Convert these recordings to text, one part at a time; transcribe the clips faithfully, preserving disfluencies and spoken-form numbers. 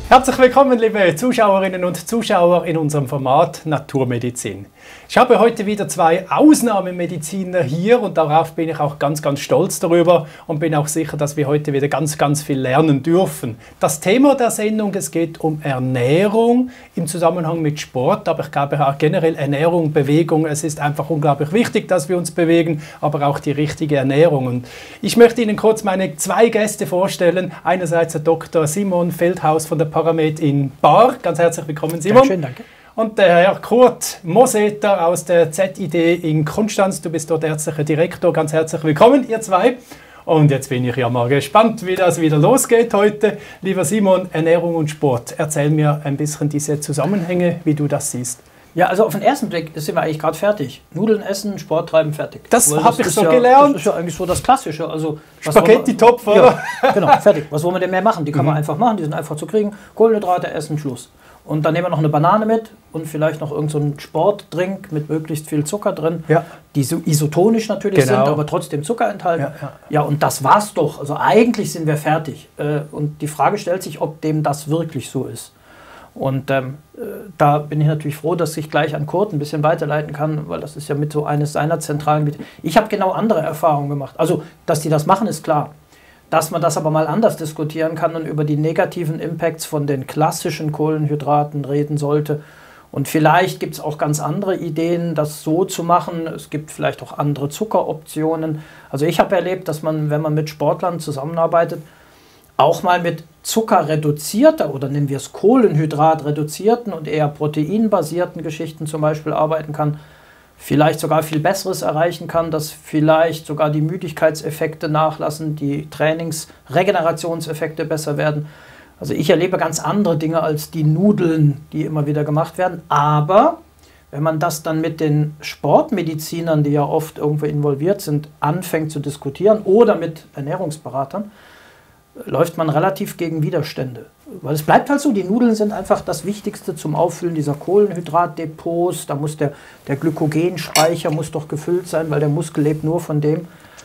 Herzlich willkommen, liebe Zuschauerinnen und Zuschauer in unserem Format Naturmedizin. Ich habe heute wieder zwei Ausnahmemediziner hier und darauf bin ich auch ganz, ganz stolz darüber und bin auch sicher, dass wir heute wieder ganz, ganz viel lernen dürfen. Das Thema der Sendung, es geht um Ernährung im Zusammenhang mit Sport, aber ich glaube auch generell Ernährung, Bewegung. Es ist einfach unglaublich wichtig, dass wir uns bewegen, aber auch die richtige Ernährung. Und ich möchte Ihnen kurz meine zwei Gäste vorstellen. Einerseits der Doktor Simon Feldhaus von der Paramed in Baar. Ganz herzlich willkommen, Simon. Schön, danke. Und der Herr Kurt Moseter aus der Z I D in Konstanz. Du bist dort ärztlicher Direktor. Ganz herzlich willkommen, ihr zwei. Und jetzt bin ich ja mal gespannt, wie das wieder losgeht heute. Lieber Simon, Ernährung und Sport. Erzähl mir ein bisschen diese Zusammenhänge, wie du das siehst. Ja, also auf den ersten Blick sind wir eigentlich gerade fertig. Nudeln essen, Sport treiben, fertig. Das habe ich so ja, gelernt. Das ist ja eigentlich so das Klassische. Also, Spaghetti-Topf, oder? Ja, genau, fertig. Was wollen wir denn mehr machen? Die kann man einfach machen, die sind einfach zu kriegen. Kohlenhydrate essen, Schluss. Und dann nehmen wir noch eine Banane mit und vielleicht noch irgendeinen so Sportdrink mit möglichst viel Zucker drin, ja. die so isotonisch natürlich genau. sind, aber trotzdem Zucker enthalten. Ja, ja. ja, und das war's doch. Also eigentlich sind wir fertig. Und die Frage stellt sich, ob dem das wirklich so ist. Und ähm, da bin ich natürlich froh, dass ich gleich an Kurt ein bisschen weiterleiten kann, weil das ist ja mit so eines seiner zentralen Gebiete. Ich habe genau andere Erfahrungen gemacht. Also, dass die das machen, ist klar. Dass man das aber mal anders diskutieren kann und über die negativen Impacts von den klassischen Kohlenhydraten reden sollte. Und vielleicht gibt es auch ganz andere Ideen, das so zu machen. Es gibt vielleicht auch andere Zuckeroptionen. Also ich habe erlebt, dass man, wenn man mit Sportlern zusammenarbeitet, auch mal mit zuckerreduzierter oder nennen wir es kohlenhydratreduzierten und eher proteinbasierten Geschichten zum Beispiel arbeiten kann, vielleicht sogar viel Besseres erreichen kann, dass vielleicht sogar die Müdigkeitseffekte nachlassen, die Trainingsregenerationseffekte besser werden. Also ich erlebe ganz andere Dinge als die Nudeln, die immer wieder gemacht werden. Aber wenn man das dann mit den Sportmedizinern, die ja oft irgendwo involviert sind, anfängt zu diskutieren oder mit Ernährungsberatern, läuft man relativ gegen Widerstände. Weil es bleibt halt so, die Nudeln sind einfach das Wichtigste zum Auffüllen dieser Kohlenhydratdepots. Da muss der, der Glykogenspeicher muss doch gefüllt sein, weil der Muskel lebt nur von dem.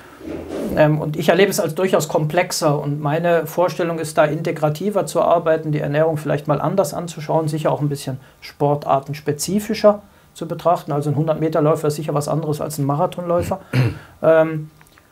Ähm, und ich erlebe es als durchaus komplexer. Und meine Vorstellung ist da, integrativer zu arbeiten, die Ernährung vielleicht mal anders anzuschauen, sicher auch ein bisschen sportartenspezifischer zu betrachten. Also ein hundert-Meter-Läufer ist sicher was anderes als ein Marathonläufer. ähm,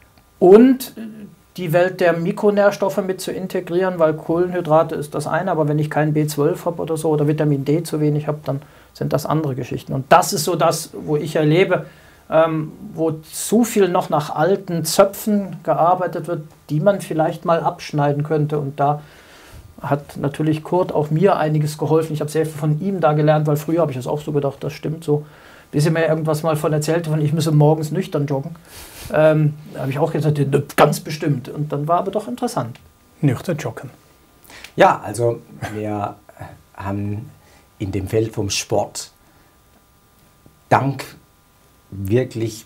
und die Welt der Mikronährstoffe mit zu integrieren, weil Kohlenhydrate ist das eine, aber wenn ich kein B zwölf habe oder so oder Vitamin D zu wenig habe, dann sind das andere Geschichten. Und das ist so das, wo ich erlebe, ähm, wo zu viel noch nach alten Zöpfen gearbeitet wird, die man vielleicht mal abschneiden könnte. Und da hat natürlich Kurt auch mir einiges geholfen. Ich habe sehr viel von ihm da gelernt, weil früher habe ich das auch so gedacht, das stimmt so. Bis er mir irgendwas mal von erzählte, von ich müsse morgens nüchtern joggen. Ähm, da habe ich auch gesagt, ganz bestimmt. Und dann war aber doch interessant. Nüchtern joggen. Ja, also wir haben in dem Feld vom Sport dank wirklich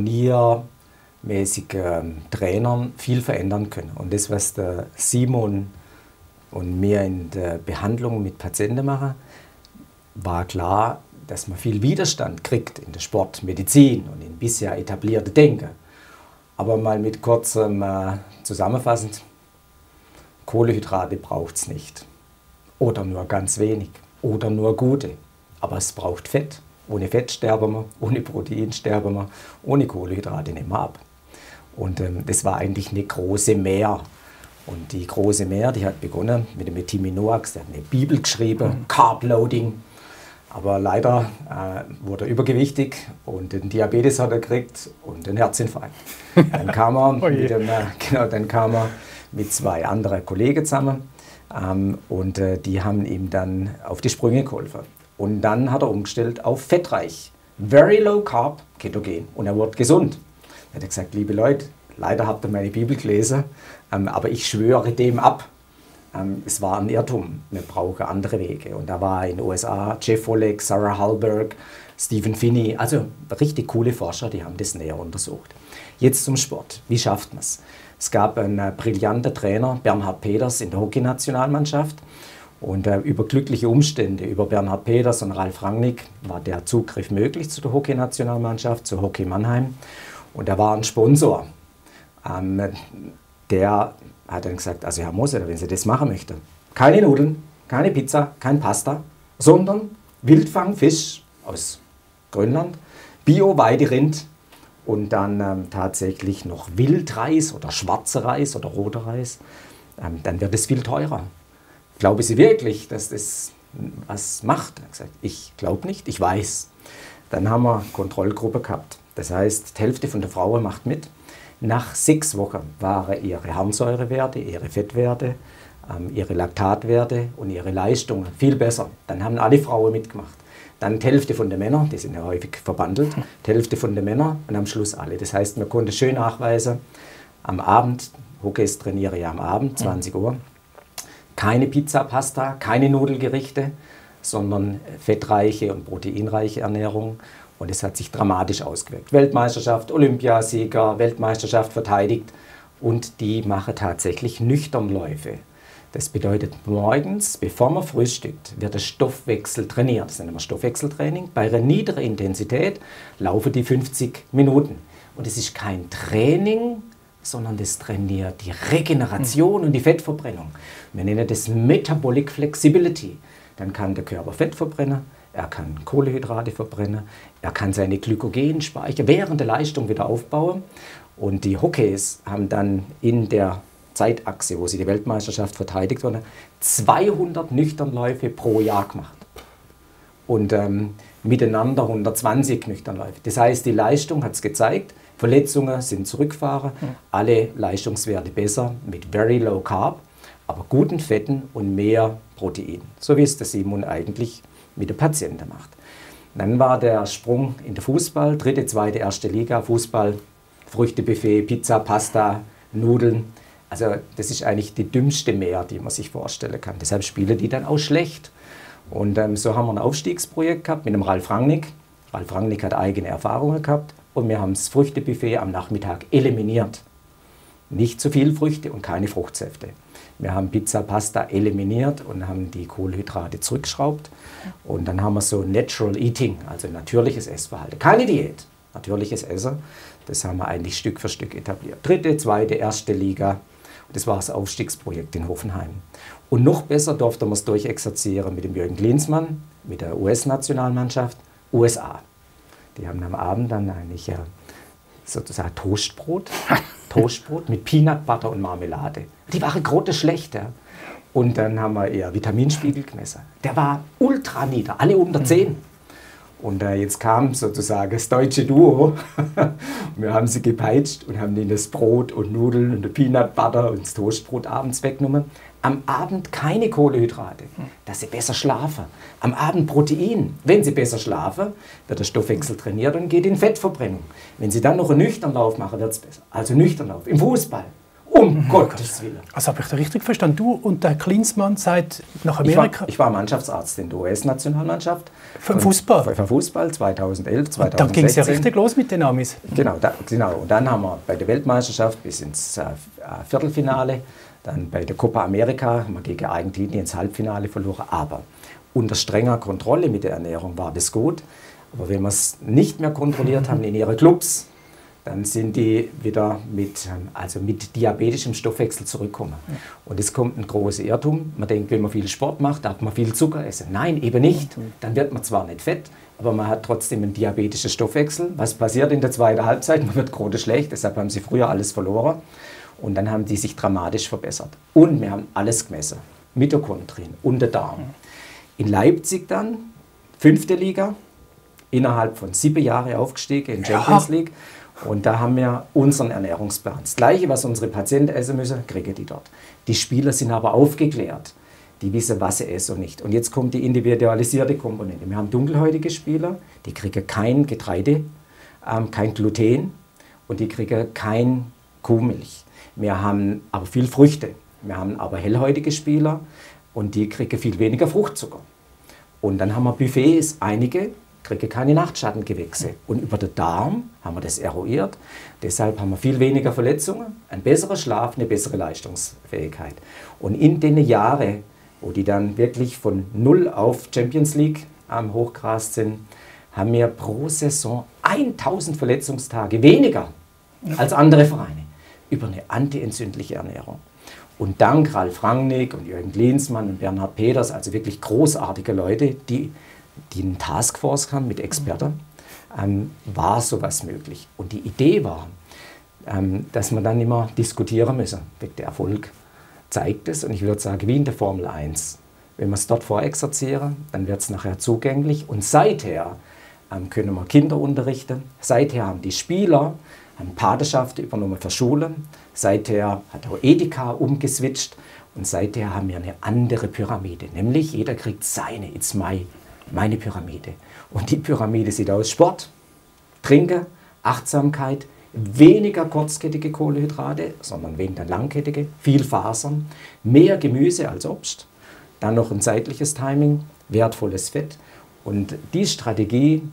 pioniermäßigen Trainern viel verändern können. Und das, was der Simon und mir in der Behandlung mit Patienten machen, war klar, dass man viel Widerstand kriegt in der Sportmedizin und in bisher etablierte Denken. Aber mal mit kurzem äh, zusammenfassend, Kohlenhydrate braucht es nicht. Oder nur ganz wenig. Oder nur gute. Aber es braucht Fett. Ohne Fett sterben wir, ohne Protein sterben wir, ohne Kohlenhydrate nehmen wir ab. Und ähm, das war eigentlich eine große Mehr. Und die große Mehr, die hat begonnen mit dem Timmy Noax, der hat eine Bibel geschrieben, mhm. Carb Loading. Aber leider äh, wurde er übergewichtig und den Diabetes hat er gekriegt und den Herzinfarkt. Dann kam er, mit, dem, äh, genau, dann kam er mit zwei anderen Kollegen zusammen ähm, und äh, die haben ihm dann auf die Sprünge geholfen. Und dann hat er umgestellt auf fettreich, very low carb, ketogen und er wurde gesund. Er hat gesagt, liebe Leute, leider habt ihr meine Bibel gelesen, ähm, aber ich schwöre dem ab. Es war ein Irrtum, wir brauchen andere Wege. Und da war in den U S A Jeff Volek, Sarah Hallberg, Stephen Finney, also richtig coole Forscher, die haben das näher untersucht. Jetzt zum Sport, wie schafft man es? Es gab einen brillanten Trainer, Bernhard Peters, in der Hockeynationalmannschaft. Und äh, über glückliche Umstände, über Bernhard Peters und Ralf Rangnick war der Zugriff möglich zu der Hockeynationalmannschaft, zu Hockey Mannheim. Und da war ein Sponsor, ähm, der hat dann gesagt, also Herr Moser, wenn Sie das machen möchten, keine Nudeln, keine Pizza, kein Pasta, sondern Wildfangfisch aus Grönland, Bio-Weiderind und dann ähm, tatsächlich noch Wildreis oder schwarzer Reis oder roter Reis. Ähm, dann wird es viel teurer. Glauben Sie wirklich, dass das was macht? Er hat gesagt, ich glaube nicht, ich weiß. Dann haben wir Kontrollgruppe gehabt. Das heißt, die Hälfte von der Frauen macht mit. Nach sechs Wochen waren ihre Harnsäurewerte, ihre Fettwerte, ähm, ihre Laktatwerte und ihre Leistungen viel besser. Dann haben alle Frauen mitgemacht. Dann die Hälfte von den Männern, die sind ja häufig verbandelt, die Hälfte von den Männern und am Schluss alle. Das heißt, man konnte schön nachweisen, am Abend, Hockeys trainiere ja am Abend, zwanzig Uhr, keine Pizza, Pasta, keine Nudelgerichte, sondern fettreiche und proteinreiche Ernährung. Und es hat sich dramatisch ausgewirkt. Weltmeisterschaft, Olympiasieger, Weltmeisterschaft verteidigt und die machen tatsächlich Nüchternläufe. Das bedeutet, morgens, bevor man frühstückt, wird der Stoffwechsel trainiert. Das nennt man Stoffwechseltraining. Bei einer niedrigen Intensität laufen die fünfzig Minuten. Und es ist kein Training, sondern das trainiert die Regeneration und die Fettverbrennung. Wir nennen das Metabolic Flexibility. Dann kann der Körper Fett verbrennen, er kann Kohlenhydrate verbrennen, er kann seine Glykogenspeicher während der Leistung wieder aufbauen. Und die Hockeys haben dann in der Zeitachse, wo sie die Weltmeisterschaft verteidigt wurden, zweihundert Nüchternläufe pro Jahr gemacht. Und ähm, miteinander hundertzwanzig Nüchternläufe. Das heißt, die Leistung hat es gezeigt, Verletzungen sind zurückgefahren, mhm. alle Leistungswerte besser mit very low carb, aber guten Fetten und mehr Protein. So wie es der Simon eigentlich mit den Patienten macht. Dann war der Sprung in den Fußball, dritte, zweite, erste Liga, Fußball, Früchtebuffet, Pizza, Pasta, Nudeln. Also das ist eigentlich die dümmste Mehr, die man sich vorstellen kann. Deshalb spielen die dann auch schlecht. Und ähm, so haben wir ein Aufstiegsprojekt gehabt mit dem Ralf Rangnick. Ralf Rangnick hat eigene Erfahrungen gehabt und wir haben das Früchtebuffet am Nachmittag eliminiert. Nicht zu viel Früchte und keine Fruchtsäfte. Wir haben Pizza, Pasta eliminiert und haben die Kohlenhydrate zurückgeschraubt. Und dann haben wir so Natural Eating, also natürliches Essverhalten. Keine Diät, natürliches Essen. Das haben wir eigentlich Stück für Stück etabliert. Dritte, zweite, erste Liga. Das war das Aufstiegsprojekt in Hoffenheim. Und noch besser durfte man es durchexerzieren mit dem Jürgen Klinsmann, mit der U S-Nationalmannschaft, U S A. Die haben am Abend dann eigentlich ja, sozusagen Toastbrot, Toastbrot mit Peanut Butter und Marmelade. Die waren grotteschlecht. Ja. Und dann haben wir ihr Vitaminspiegel gemessen. Der war ultra nieder, alle unter zehn. Und äh, jetzt kam sozusagen das deutsche Duo. Wir haben sie gepeitscht und haben ihnen das Brot und Nudeln und die Peanut Butter und das Toastbrot abends weggenommen. Am Abend keine Kohlenhydrate, dass sie besser schlafen. Am Abend Protein. Wenn sie besser schlafen, wird der Stoffwechsel trainiert und geht in Fettverbrennung. Wenn sie dann noch einen Nüchternlauf machen, wird es besser. Also Nüchternlauf im Fußball. Um mhm. Gottes Willen. Also habe ich da richtig verstanden? Du und der Klinsmann seid nach Amerika? Ich war, ich war Mannschaftsarzt in der U S-Nationalmannschaft. Für Fußball? Für, für Fußball zweitausendelf, zweitausendsechzehn. Dann ging es ja richtig los mit den Amis. Genau, da, genau. Und dann haben wir bei der Weltmeisterschaft bis ins äh, Viertelfinale, dann bei der Copa America haben wir gegen Argentinien ins Halbfinale verloren. Aber unter strenger Kontrolle mit der Ernährung war das gut. Aber wenn wir es nicht mehr kontrolliert haben in ihren Clubs, dann sind die wieder mit, also mit diabetischem Stoffwechsel zurückgekommen. Ja. Und es kommt ein großer Irrtum. Man denkt, wenn man viel Sport macht, darf man viel Zucker essen. Nein, eben nicht. Dann wird man zwar nicht fett, aber man hat trotzdem einen diabetischen Stoffwechsel. Was passiert in der zweiten Halbzeit? Man wird gerade schlecht, deshalb haben sie früher alles verloren. Und dann haben die sich dramatisch verbessert. Und wir haben alles gemessen. Mitochondrien und der Darm. In Leipzig dann, fünfte Liga, innerhalb von sieben Jahren aufgestiegen in Champions Ja. League. Und da haben wir unseren Ernährungsplan. Das Gleiche, was unsere Patienten essen müssen, kriegen die dort. Die Spieler sind aber aufgeklärt. Die wissen, was sie essen und nicht. Und jetzt kommt die individualisierte Komponente. Wir haben dunkelhäutige Spieler, die kriegen kein Getreide, ähm, kein Gluten und die kriegen kein Kuhmilch. Wir haben aber viel Früchte. Wir haben aber hellhäutige Spieler und die kriegen viel weniger Fruchtzucker. Und dann haben wir Buffets, einige kriege keine Nachtschattengewächse. Und über den Darm haben wir das eruiert. Deshalb haben wir viel weniger Verletzungen, ein besserer Schlaf, eine bessere Leistungsfähigkeit. Und in den Jahren, wo die dann wirklich von null auf Champions League ähm, hochgerast sind, haben wir pro Saison tausend Verletzungstage weniger als andere Vereine über eine antientzündliche Ernährung. Und dank Ralf Rangnick und Jürgen Klinsmann und Bernhard Peters, also wirklich großartige Leute, die, die eine Taskforce haben mit Experten, ähm, war sowas möglich. Und die Idee war, ähm, dass man dann immer diskutieren müssen. Der Erfolg zeigt es, und ich würde sagen, wie in der Formel eins. Wenn wir es dort vorexerzieren, dann wird es nachher zugänglich. Und seither ähm, können wir Kinder unterrichten. Seither haben die Spieler haben Patenschaft übernommen für Schulen. Seither hat auch Edeka umgeswitcht. Und seither haben wir eine andere Pyramide. Nämlich jeder kriegt seine, it's my, meine Pyramide. Und die Pyramide sieht aus Sport, Trinken, Achtsamkeit, weniger kurzkettige Kohlenhydrate, sondern weniger langkettige, viel Fasern, mehr Gemüse als Obst. Dann noch ein zeitliches Timing, wertvolles Fett. Und die Strategie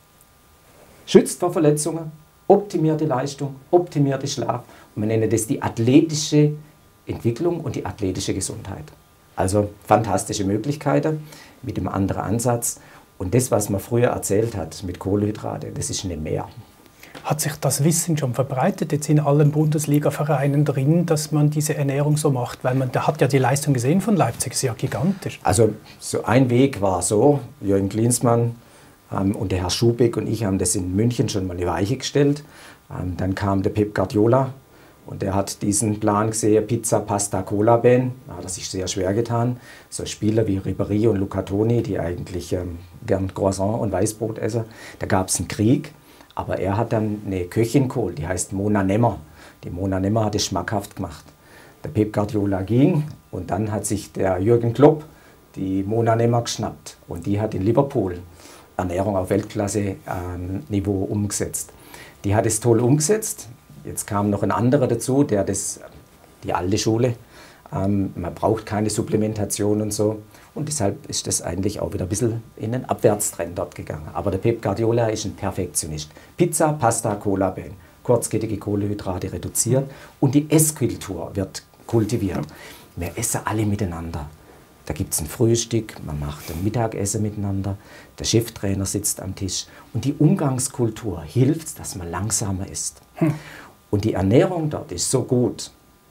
schützt vor Verletzungen, optimiert die Leistung, optimiert den Schlaf. Und wir nennen das die athletische Entwicklung und die athletische Gesundheit. Also fantastische Möglichkeiten mit einem anderen Ansatz. Und das, was man früher erzählt hat mit Kohlenhydrate, das ist nicht mehr. Hat sich das Wissen schon verbreitet, jetzt in allen Bundesliga-Vereinen drin, dass man diese Ernährung so macht? Weil man da hat ja die Leistung gesehen von Leipzig, ist ja gigantisch. Also so ein Weg war so, Jürgen Klinsmann ähm, und der Herr Schubeck und ich haben das in München schon mal in die Weiche gestellt. Ähm, dann kam der Pep Guardiola und der hat diesen Plan gesehen, Pizza, Pasta, Cola-Ban. Da hat er sich sehr schwer getan. So Spieler wie Ribéry und Luca Toni, die eigentlich ähm, gern Croissant und Weißbrot essen. Da gab es einen Krieg. Aber er hat dann eine Köchin geholt, die heißt Mona Nemmer. Die Mona Nemmer hat es schmackhaft gemacht. Der Pep Guardiola ging und dann hat sich der Jürgen Klopp die Mona Nemmer geschnappt. Und die hat in Liverpool Ernährung auf Weltklasse-Niveau ähm, umgesetzt. Die hat es toll umgesetzt. Jetzt kam noch ein anderer dazu, der das, die alte Schule, ähm, man braucht keine Supplementation und so. Und deshalb ist das eigentlich auch wieder ein bisschen in einen Abwärtstrend dort gegangen. Aber der Pep Guardiola ist ein Perfektionist. Pizza, Pasta, Cola-Ban. Kurzkettige Kohlenhydrate reduziert und die Esskultur wird kultiviert. Wir essen alle miteinander. Da gibt es ein Frühstück, man macht ein Mittagessen miteinander, der Cheftrainer sitzt am Tisch. Und die Umgangskultur hilft, dass man langsamer isst. Hm. Und die Ernährung dort ist so gut,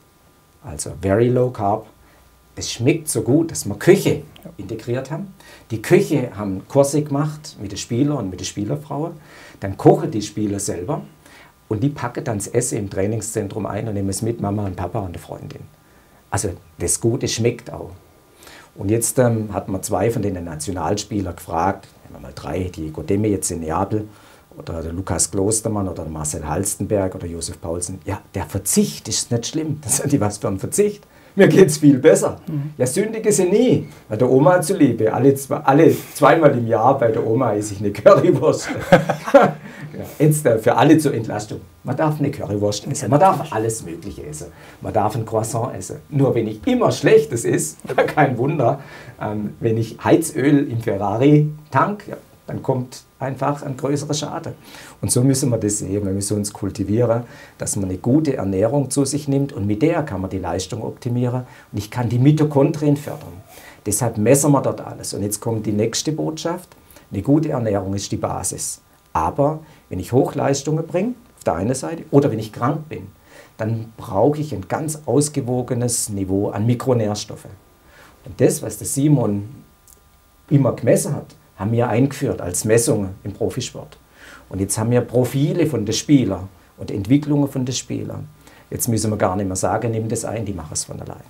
also very low carb. Es schmeckt so gut, dass wir Köche integriert haben. Die Köche haben Kurse gemacht mit den Spielern und mit den Spielerfrauen. Dann kochen die Spieler selber und die packen dann das Essen im Trainingszentrum ein und nehmen es mit Mama und Papa und eine Freundin. Also das Gute schmeckt auch. Und jetzt ähm, hat man zwei von den Nationalspielern gefragt, nehmen wir mal drei, die Godeme jetzt in Neapel oder der Lukas Klostermann oder der Marcel Halstenberg oder Josef Paulsen. Ja, der Verzicht ist nicht schlimm. Das sind die was für ein Verzicht. Mir geht es viel besser. Mhm. Ja, sündige sie nie. Bei der Oma zuliebe. Alle, alle zweimal im Jahr bei der Oma esse ich eine Currywurst. Ja, jetzt äh, für alle zur Entlastung. Man darf eine Currywurst essen. Man darf alles Mögliche essen. Man darf ein Croissant essen. Nur wenn ich immer Schlechtes esse, kein Wunder, ähm, wenn ich Heizöl im Ferrari tank, ja, dann kommt einfach ein größerer Schaden. Und so müssen wir das sehen. Wir müssen uns kultivieren, dass man eine gute Ernährung zu sich nimmt und mit der kann man die Leistung optimieren und ich kann die Mitochondrien fördern. Deshalb messen wir dort alles. Und jetzt kommt die nächste Botschaft. Eine gute Ernährung ist die Basis. Aber wenn ich Hochleistungen bringe, auf der einen Seite, oder wenn ich krank bin, dann brauche ich ein ganz ausgewogenes Niveau an Mikronährstoffe. Und das, was der Simon immer gemessen hat, haben wir eingeführt als Messungen im Profisport. Und jetzt haben wir Profile von den Spielern und Entwicklungen von den Spielern. Jetzt müssen wir gar nicht mehr sagen, nimm das ein, die machen es von allein.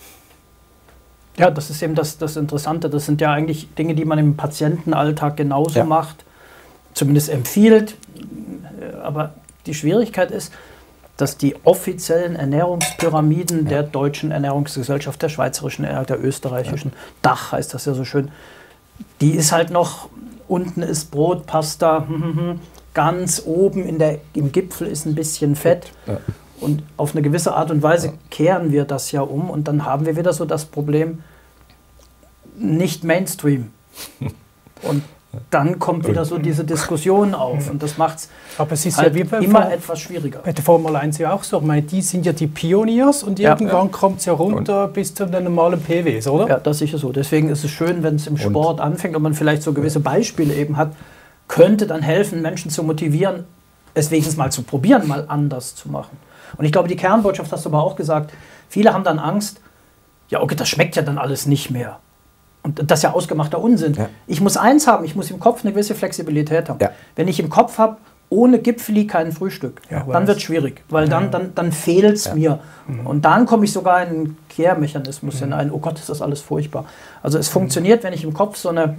Ja, das ist eben das, das Interessante. Das sind ja eigentlich Dinge, die man im Patientenalltag genauso ja. macht, zumindest empfiehlt. Aber die Schwierigkeit ist, dass die offiziellen Ernährungspyramiden ja. der deutschen Ernährungsgesellschaft, der schweizerischen, der österreichischen, ja. Dach heißt das ja so schön, die ist halt noch, unten ist Brot, Pasta, ganz oben in der, im Gipfel ist ein bisschen Fett. Ja. Und auf eine gewisse Art und Weise ja. kehren wir das ja um und dann haben wir wieder so das Problem, nicht Mainstream. Und dann kommt wieder so diese Diskussion auf und das macht es halt ja immer Form, etwas schwieriger. Bei der Formel eins ja auch so. Ich meine, die sind ja die Pioniers und ja, irgendwann ja. kommt es ja runter und bis zu den normalen P Ws, oder? Ja, das ist sicher so. Deswegen ist es schön, wenn es im Sport und anfängt und man vielleicht so gewisse Beispiele eben hat, könnte dann helfen, Menschen zu motivieren, es wenigstens mal zu probieren, mal anders zu machen. Und ich glaube, die Kernbotschaft hast du aber auch gesagt, viele haben dann Angst, ja okay, das schmeckt ja dann alles nicht mehr. Und das ist ja ausgemachter Unsinn. Ja. Ich muss eins haben, ich muss im Kopf eine gewisse Flexibilität haben. Ja. Wenn ich im Kopf habe, ohne Gipfeli kein Frühstück, ja, dann wird es schwierig, weil dann, ja. dann, dann fehlt es ja. mir. Mhm. Und dann komme ich sogar in einen Kehrmechanismus mhm. hinein, oh Gott, ist das alles furchtbar. Also es mhm. funktioniert, wenn ich im Kopf so eine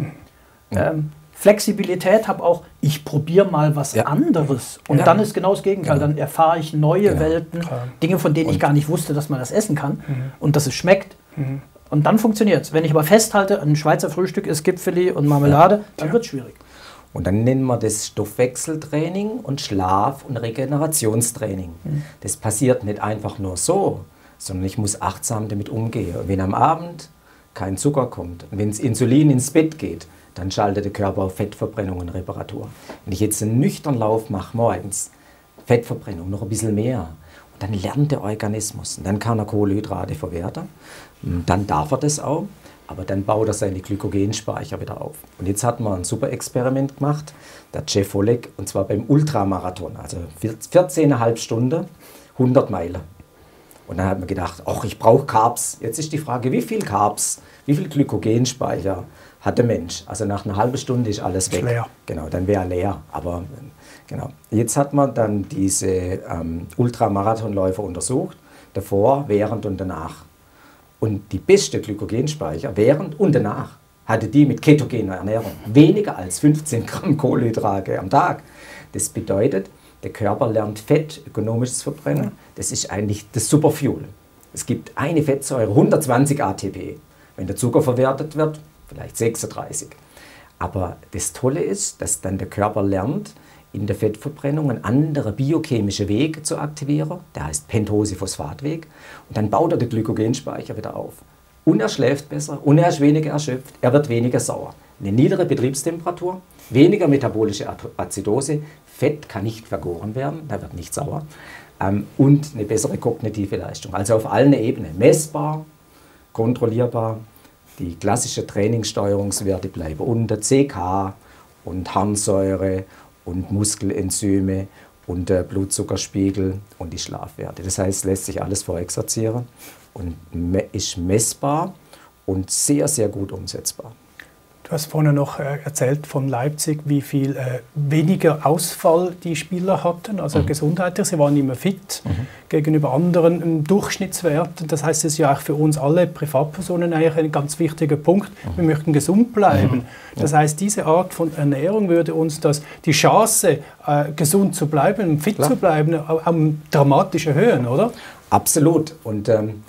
ähm, Flexibilität habe, auch ich probiere mal was ja. anderes. Und ja. dann ist genau das Gegenteil, genau. dann erfahre ich neue genau. Welten, Klar. Dinge, von denen und ich gar nicht wusste, dass man das essen kann mhm. und dass es schmeckt. Mhm. Und dann funktioniert es. Wenn ich aber festhalte, ein Schweizer Frühstück ist Gipfeli und Marmelade, ja. dann ja. wird es schwierig. Und dann nennen wir das Stoffwechseltraining und Schlaf- und Regenerationstraining. Mhm. Das passiert nicht einfach nur so, sondern ich muss achtsam damit umgehen. Und wenn am Abend kein Zucker kommt, und wenn das Insulin ins Bett geht, dann schaltet der Körper auf Fettverbrennung und Reparatur. Wenn ich jetzt einen nüchternen Lauf mache morgens, Fettverbrennung noch ein bisschen mehr, und dann lernt der Organismus, und dann kann er Kohlenhydrate verwerten, und dann darf er das auch, aber dann baut er seine Glykogenspeicher wieder auf. Und jetzt hat man ein super Experiment gemacht, der Jeff Holleck, und zwar beim Ultramarathon, also vierzehn Komma fünf Stunden, hundert Meilen. Und dann hat man gedacht, ach, ich brauche Carbs. Jetzt ist die Frage, wie viel Carbs, wie viel Glykogenspeicher hat der Mensch? Also nach einer halben Stunde ist alles weg. Leer. Genau, dann wäre er leer. Aber genau. Jetzt hat man dann diese ähm, Ultramarathonläufer untersucht, davor, während und danach. Und die beste Glykogenspeicher während und danach hatte die mit ketogener Ernährung weniger als fünfzehn Gramm Kohlenhydrate am Tag. Das bedeutet, der Körper lernt Fett ökonomisch zu verbrennen. Das ist eigentlich das Superfuel. Es gibt eine Fettsäure, hundertzwanzig A T P. Wenn der Zucker verwertet wird, vielleicht sechsunddreißig. Aber das Tolle ist, dass dann der Körper lernt, in der Fettverbrennung einen anderen biochemischen Weg zu aktivieren. Der heißt Pentose-Phosphatweg. Und dann baut er den Glykogenspeicher wieder auf. Und er schläft besser und er ist weniger erschöpft. Er wird weniger sauer. Eine niedere Betriebstemperatur, weniger metabolische Azidose. Fett kann nicht vergoren werden, da wird nicht sauer. Ähm, und eine bessere kognitive Leistung. Also auf allen Ebenen. Messbar, kontrollierbar. Die klassischen Trainingssteuerungswerte bleiben unter C K und Harnsäure und Muskelenzyme und der Blutzuckerspiegel und die Schlafwerte. Das heißt, lässt sich alles vorexerzieren und ist messbar und sehr, sehr gut umsetzbar. Du hast vorhin noch erzählt von Leipzig, wie viel äh, weniger Ausfall die Spieler hatten, also mhm. gesundheitlich. Sie waren immer fit mhm. gegenüber anderen ähm, Durchschnittswerten. Das heißt, es ist ja auch für uns alle Privatpersonen eigentlich ein ganz wichtiger Punkt. Mhm. Wir möchten gesund bleiben. Mhm. Das heißt, diese Art von Ernährung würde uns das, die Chance, äh, gesund zu bleiben, fit Klar. zu bleiben, ähm, dramatisch erhöhen, oder? Absolut. Und ähm,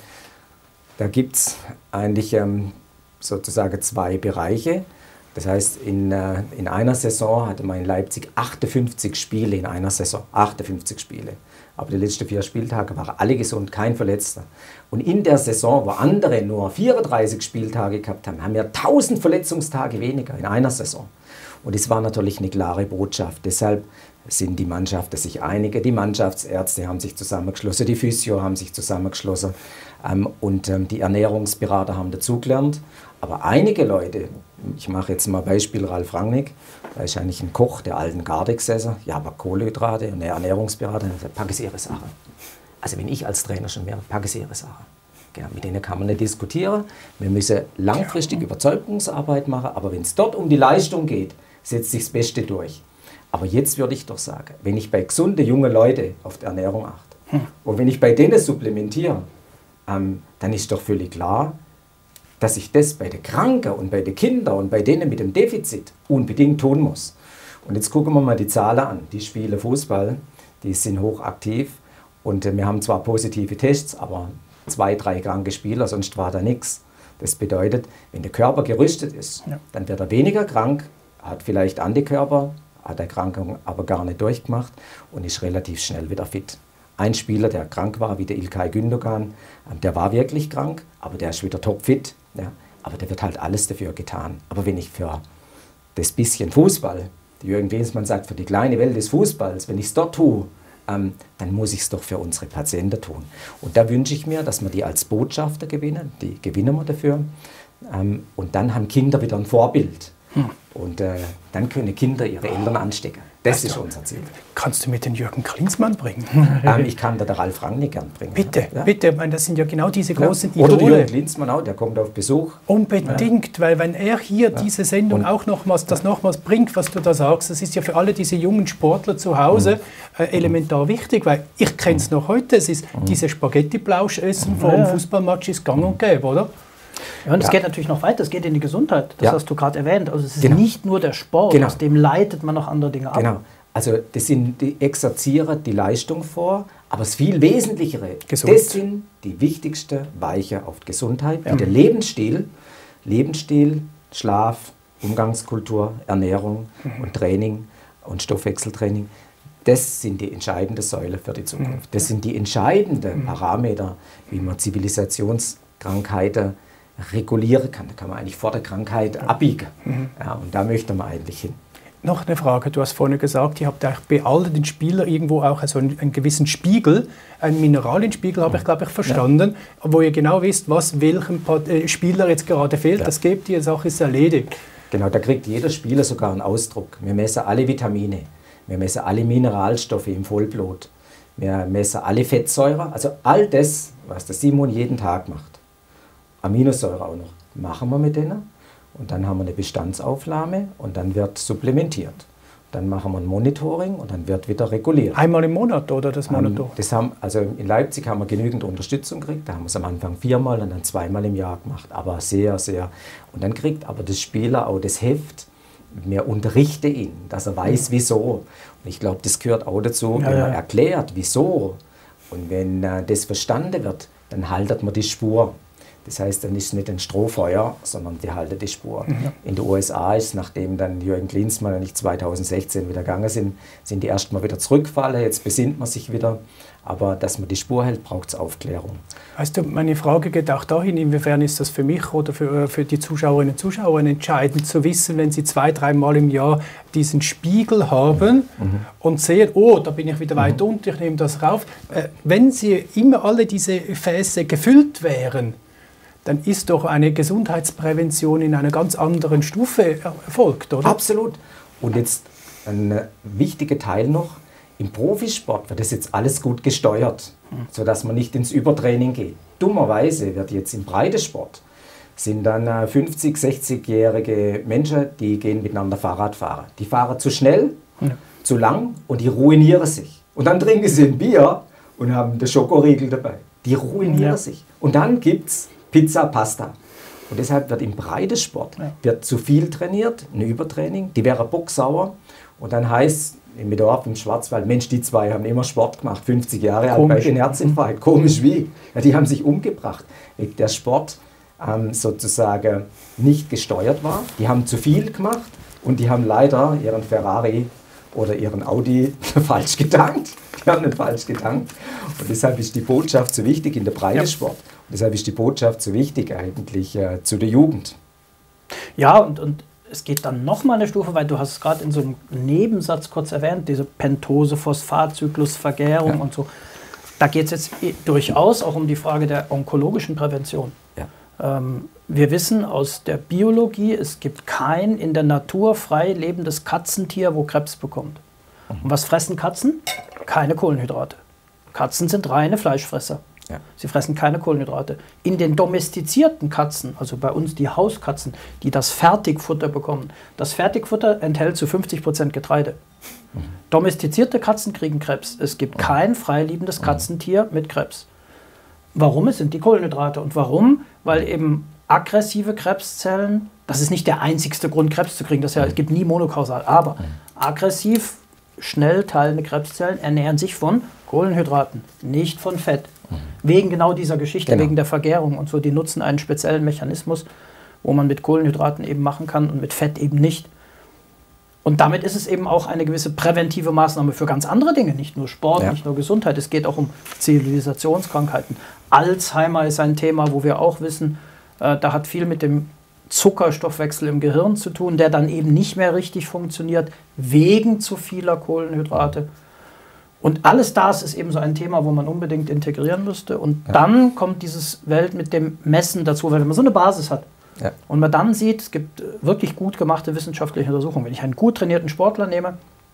da gibt es eigentlich ähm, sozusagen zwei Bereiche. Das heißt, in, äh, in einer Saison hatte man in Leipzig achtundfünfzig Spiele in einer Saison. achtundfünfzig Spiele. Aber die letzten vier Spieltage waren alle gesund, kein Verletzter. Und in der Saison, wo andere nur vierunddreißig Spieltage gehabt haben, haben wir tausend Verletzungstage weniger in einer Saison. Und das war natürlich eine klare Botschaft. Deshalb sind die Mannschaften sich einig. Die Mannschaftsärzte haben sich zusammengeschlossen, die Physio haben sich zusammengeschlossen ähm, und ähm, die Ernährungsberater haben dazugelernt. Aber einige Leute, ich mache jetzt mal Beispiel Ralf Rangnick, da ist eigentlich ein Koch der alten Garde gesessen, ja, aber Kohlenhydrate und der Ernährungsberater, der sagt, pack es ihre Sache. Also wenn ich als Trainer schon wäre, pack es ihre Sache. Genau, mit denen kann man nicht diskutieren. Wir müssen langfristig ja. Überzeugungsarbeit machen, aber wenn es dort um die Leistung geht, setzt sich das Beste durch. Aber jetzt würde ich doch sagen, wenn ich bei gesunden jungen Leuten auf die Ernährung achte hm. und wenn ich bei denen supplementiere, ähm, dann ist doch völlig klar, dass ich das bei den Kranken und bei den Kindern und bei denen mit dem Defizit unbedingt tun muss. Und jetzt gucken wir mal die Zahlen an. Die spielen Fußball, die sind hochaktiv und äh, wir haben zwar positive Tests, aber zwei, drei kranke Spieler, sonst war da nichts. Das bedeutet, wenn der Körper gerüstet ist, ja. dann wird er weniger krank, hat vielleicht Antikörper, hat die Erkrankung aber gar nicht durchgemacht und ist relativ schnell wieder fit. Ein Spieler, der krank war, wie der İlkay Gündogan, der war wirklich krank, aber der ist wieder topfit. Ja, aber da wird halt alles dafür getan. Aber wenn ich für das bisschen Fußball, die Jürgen Klinsmann sagt, für die kleine Welt des Fußballs, wenn ich es dort tue, ähm, dann muss ich es doch für unsere Patienten tun. Und da wünsche ich mir, dass wir die als Botschafter gewinnen, die gewinnen wir dafür. Ähm, und dann haben Kinder wieder ein Vorbild. Hm. Und äh, dann können Kinder ihre Eltern anstecken. Das weißt ist du, unser Ziel. Kannst du mit den Jürgen Klinsmann bringen? ähm, ich kann da den Ralf Rangnick gern bringen. Bitte, ja. bitte. Ich meine, das sind ja genau diese großen ja. Oder Idole. Jürgen Klinsmann auch, der kommt auf Besuch. Unbedingt, ja. Weil wenn er hier ja. diese Sendung Und auch nochmals, das nochmals bringt, was du da sagst, das ist ja für alle diese jungen Sportler zu Hause mhm. äh, elementar wichtig, weil ich kenne es noch heute, es ist mhm. diese Spaghetti-Blausch-Essen mhm. vor dem Fußballmatch ist gang und gäbe, oder? Ja, und es ja. geht natürlich noch weiter, es geht in die Gesundheit, das ja. hast du gerade erwähnt. Also es ist genau. nicht nur der Sport, genau. aus dem leitet man noch andere Dinge ab. Genau, also das sind die exerzieren die Leistung vor, aber das viel Wesentlichere, Gesund. Das sind die wichtigsten Weiche auf die Gesundheit, ja. wie der Lebensstil, Lebensstil, Schlaf, Umgangskultur, Ernährung mhm. und Training und Stoffwechseltraining. Das sind die entscheidenden Säulen für die Zukunft. Das sind die entscheidenden Parameter, wie man Zivilisationskrankheiten regulieren kann. Da kann man eigentlich vor der Krankheit abbiegen. Mhm. Ja, und da möchte man eigentlich hin. Noch eine Frage. Du hast vorhin gesagt, ihr habt bei all den Spielern irgendwo auch so einen, einen gewissen Spiegel, einen Mineralienspiegel, habe ich glaube ich verstanden, ja. wo ihr genau wisst, was welchem Spieler jetzt gerade fehlt. Ja. Das gebt ihr, die Sache ist erledigt. Genau, da kriegt jeder Spieler sogar einen Ausdruck. Wir messen alle Vitamine, wir messen alle Mineralstoffe im Vollblut, wir messen alle Fettsäuren, also all das, was der Simon jeden Tag macht. Aminosäure auch noch, machen wir mit denen und dann haben wir eine Bestandsaufnahme und dann wird supplementiert. Dann machen wir ein Monitoring und dann wird wieder reguliert. Einmal im Monat oder das Monitoring? Das haben, also in Leipzig haben wir genügend Unterstützung gekriegt, da haben wir es am Anfang viermal und dann zweimal im Jahr gemacht, aber sehr, sehr. Und dann kriegt aber der Spieler auch das Heft, wir unterrichten ihn, dass er weiß, wieso. Und ich glaube, das gehört auch dazu, ja, wenn ja. man erklärt, wieso. Und wenn äh, das verstanden wird, dann haltet man die Spur. Das heißt, dann ist es nicht ein Strohfeuer, sondern die halten die Spur. Mhm. In den U S A ist, nachdem dann Jürgen Klinsmann und ich zweitausendsechzehn wieder gegangen sind, sind die erstmal wieder zurückgefallen, jetzt besinnt man sich wieder. Aber dass man die Spur hält, braucht es Aufklärung. Weißt du, meine Frage geht auch dahin, inwiefern ist das für mich oder für, für die Zuschauerinnen und Zuschauer entscheidend zu wissen, wenn sie zwei, dreimal im Jahr diesen Spiegel haben mhm. und sehen, oh, da bin ich wieder weit mhm. unten, ich nehme das rauf. Äh, wenn sie immer alle diese Gefäße gefüllt wären, dann ist doch eine Gesundheitsprävention in einer ganz anderen Stufe erfolgt, oder? Absolut. Und jetzt ein wichtiger Teil noch, im Profisport wird das jetzt alles gut gesteuert, mhm. sodass man nicht ins Übertraining geht. Dummerweise wird jetzt im Breitensport, sind dann fünfzig-, sechzigjährige Menschen, die gehen miteinander Fahrrad fahren. Die fahren zu schnell, ja. zu lang und die ruinieren sich. Und dann trinken sie ein Bier und haben den Schokoriegel dabei. Die ruinieren ja. sich. Und dann gibt es Pizza, Pasta. Und deshalb wird im Breitensport ja. wird zu viel trainiert, ein Übertraining, die wäre bocksauer. Und dann heißt im Dorf, im Schwarzwald, Mensch, die zwei haben immer Sport gemacht, fünfzig Jahre alt bei den Herzinfarkt. Komisch wie? Ja, die haben sich umgebracht, weil der Sport ähm, sozusagen nicht gesteuert war. Die haben zu viel gemacht und die haben leider ihren Ferrari oder ihren Audi falsch getankt. Die haben nicht falsch getankt. Und deshalb ist die Botschaft so wichtig in der Breitensport. Ja. Und deshalb ist die Botschaft so wichtig eigentlich äh, zu der Jugend. Ja, und, und es geht dann noch mal eine Stufe, weil du hast es gerade in so einem Nebensatz kurz erwähnt, diese Pentose-Phosphatzyklus-Vergärung ja. und so. Da geht es jetzt durchaus auch um die Frage der onkologischen Prävention. Ja. Ähm, wir wissen aus der Biologie, es gibt kein in der Natur frei lebendes Katzentier, wo Krebs bekommt. Mhm. Und was fressen Katzen? Keine Kohlenhydrate. Katzen sind reine Fleischfresser. Ja. Sie fressen keine Kohlenhydrate. In den domestizierten Katzen, also bei uns die Hauskatzen, die das Fertigfutter bekommen, das Fertigfutter enthält zu fünfzig Prozent Getreide. Mhm. Domestizierte Katzen kriegen Krebs. Es gibt kein freiliebendes Katzentier mit Krebs. Warum? Es sind die Kohlenhydrate. Und warum? Weil eben aggressive Krebszellen, das ist nicht der einzigste Grund, Krebs zu kriegen, das ja, es gibt nie monokausal, aber aggressiv schnell teilende Krebszellen ernähren sich von Kohlenhydraten, nicht von Fett. Wegen genau dieser Geschichte, genau. wegen der Vergärung und so. Die nutzen einen speziellen Mechanismus, wo man mit Kohlenhydraten eben machen kann und mit Fett eben nicht. Und damit ist es eben auch eine gewisse präventive Maßnahme für ganz andere Dinge, nicht nur Sport, ja. nicht nur Gesundheit. Es geht auch um Zivilisationskrankheiten. Alzheimer ist ein Thema, wo wir auch wissen, äh, da hat viel mit dem Zuckerstoffwechsel im Gehirn zu tun, der dann eben nicht mehr richtig funktioniert, wegen zu vieler Kohlenhydrate. Und alles das ist eben so ein Thema, wo man unbedingt integrieren müsste. Und ja. dann kommt dieses Welt mit dem Messen dazu, weil wenn man so eine Basis hat ja. und man dann sieht, es gibt wirklich gut gemachte wissenschaftliche Untersuchungen. Wenn ich einen gut trainierten Sportler nehme,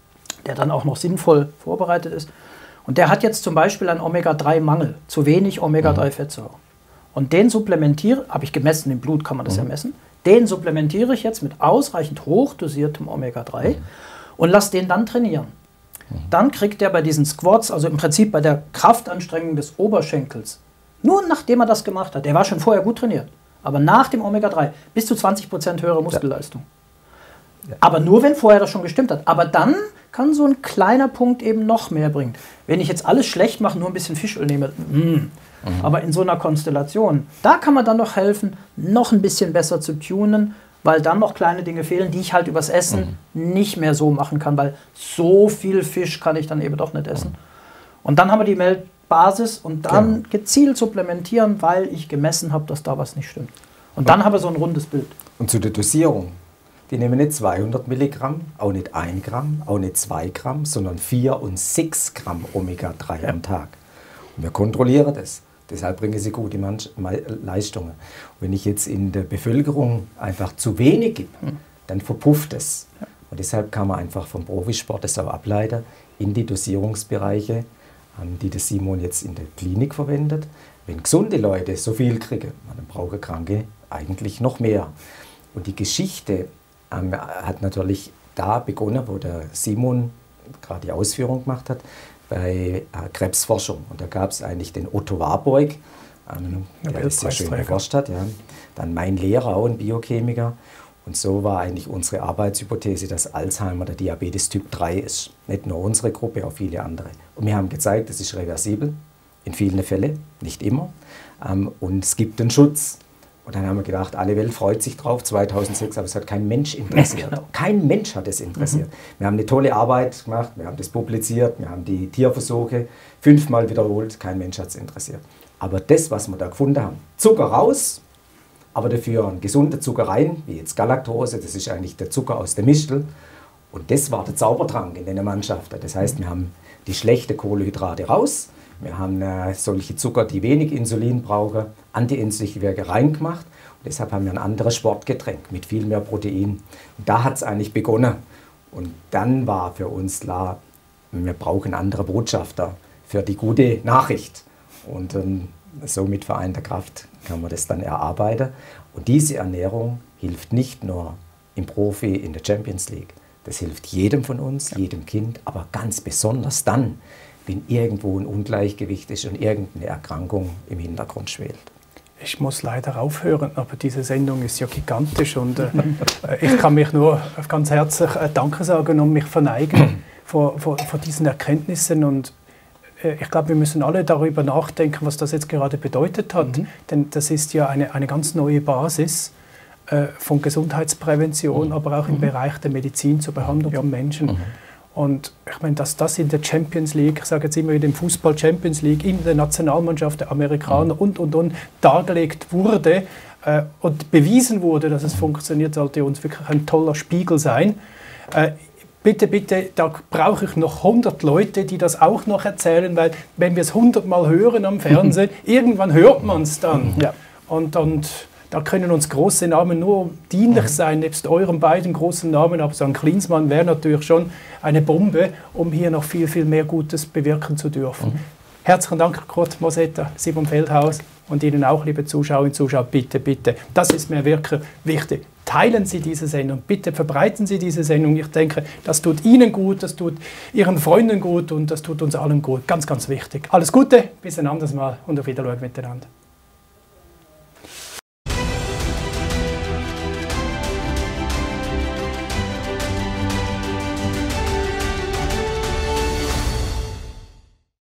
der dann auch noch sinnvoll vorbereitet ist. Und der hat jetzt zum Beispiel einen Omega drei Mangel, zu wenig Omega drei Fettsäuren. Und den supplementiere, habe ich gemessen, im Blut kann man das mhm. ja messen, den supplementiere ich jetzt mit ausreichend hochdosiertem Omega drei mhm. und lasse den dann trainieren. Mhm. Dann kriegt er bei diesen Squats, also im Prinzip bei der Kraftanstrengung des Oberschenkels, nur nachdem er das gemacht hat, der war schon vorher gut trainiert, aber nach dem Omega drei bis zu zwanzig Prozent höhere Muskelleistung. Ja. Ja. Aber nur, wenn vorher das schon gestimmt hat. Aber dann kann so ein kleiner Punkt eben noch mehr bringen. Wenn ich jetzt alles schlecht mache, nur ein bisschen Fischöl nehme, mh. Mhm. aber in so einer Konstellation, da kann man dann noch helfen, noch ein bisschen besser zu tunen, weil dann noch kleine Dinge fehlen, die ich halt übers Essen mhm. nicht mehr so machen kann, weil so viel Fisch kann ich dann eben doch nicht essen. Mhm. Und dann haben wir die Meldbasis und dann genau. gezielt supplementieren, weil ich gemessen habe, dass da was nicht stimmt. Und, und dann haben wir so ein rundes Bild. Und zu der Dosierung. Die nehmen nicht zweihundert Milligramm, auch nicht ein Gramm, auch nicht zwei Gramm, sondern vier und sechs Gramm Omega drei ja. am Tag. Und wir kontrollieren das. Deshalb bringen sie gute Leistungen. Und wenn ich jetzt in der Bevölkerung einfach zu wenig gebe, dann verpufft es. Ja. Und deshalb kann man einfach vom Profisport das auch ableiten in die Dosierungsbereiche, die der Simon jetzt in der Klinik verwendet. Wenn gesunde Leute so viel kriegen, dann brauchen Kranke eigentlich noch mehr. Und die Geschichte ähm, hat natürlich da begonnen, wo der Simon gerade die Ausführung gemacht hat, bei äh, Krebsforschung. Und da gab es eigentlich den Otto Warburg, ähm, der das sehr schön geforscht hat. Ja. Dann mein Lehrer, auch ein Biochemiker. Und so war eigentlich unsere Arbeitshypothese, dass Alzheimer der Diabetes Typ drei ist. Nicht nur unsere Gruppe, auch viele andere. Und wir haben gezeigt, das ist reversibel, in vielen Fällen, nicht immer. Ähm, und es gibt einen Schutz. Und dann haben wir gedacht, alle Welt freut sich drauf, zweitausendsechs, aber es hat kein Mensch interessiert. Genau. Kein Mensch hat es interessiert. Mhm. Wir haben eine tolle Arbeit gemacht, wir haben das publiziert, wir haben die Tierversuche fünfmal wiederholt, kein Mensch hat es interessiert. Aber das, was wir da gefunden haben, Zucker raus, aber dafür ein gesunder Zucker rein, wie jetzt Galaktose, das ist eigentlich der Zucker aus der Mistel. Und das war der Zaubertrank in den Mannschaften. Das heißt, wir haben die schlechten Kohlenhydrate raus, wir haben äh, solche Zucker, die wenig Insulin brauchen, antientzündliche Werte reingemacht. Und deshalb haben wir ein anderes Sportgetränk mit viel mehr Protein. Und da hat es eigentlich begonnen. Und dann war für uns klar, wir brauchen andere Botschafter für die gute Nachricht. Und ähm, so mit vereinter Kraft kann man das dann erarbeiten. Und diese Ernährung hilft nicht nur im Profi in der Champions League. Das hilft jedem von uns, jedem Kind, aber ganz besonders dann, wenn irgendwo ein Ungleichgewicht ist und irgendeine Erkrankung im Hintergrund schwelt. Ich muss leider aufhören, aber diese Sendung ist ja gigantisch und äh, ich kann mich nur ganz herzlich äh, Danke sagen und mich verneigen vor, vor, vor diesen Erkenntnissen. Und äh, ich glaube, wir müssen alle darüber nachdenken, was das jetzt gerade bedeutet hat. Mhm. Denn das ist ja eine, eine ganz neue Basis äh, von Gesundheitsprävention, mhm. aber auch im mhm. Bereich der Medizin zur Behandlung ja. von Menschen. Mhm. Und ich meine, dass das in der Champions League, ich sage jetzt immer in dem Fußball Champions League, in der Nationalmannschaft der Amerikaner mhm. und, und, und dargelegt wurde äh, und bewiesen wurde, dass es funktioniert, sollte uns wirklich ein toller Spiegel sein. Äh, bitte, bitte, da brauche ich noch hundert Leute, die das auch noch erzählen, weil wenn wir es hundert Mal hören am Fernsehen, irgendwann hört man es dann. Ja. Und, und da können uns große Namen nur dienlich sein, nebst euren beiden großen Namen. Aber so ein Klinsmann wäre natürlich schon eine Bombe, um hier noch viel, viel mehr Gutes bewirken zu dürfen. Mhm. Herzlichen Dank, Kurt Mosetta, Simon Feldhaus und Ihnen auch, liebe Zuschauerinnen und Zuschauer. Bitte, bitte, das ist mir wirklich wichtig. Teilen Sie diese Sendung, bitte verbreiten Sie diese Sendung. Ich denke, das tut Ihnen gut, das tut Ihren Freunden gut und das tut uns allen gut. Ganz, ganz wichtig. Alles Gute, bis ein anderes Mal und auf Wiedersehen miteinander.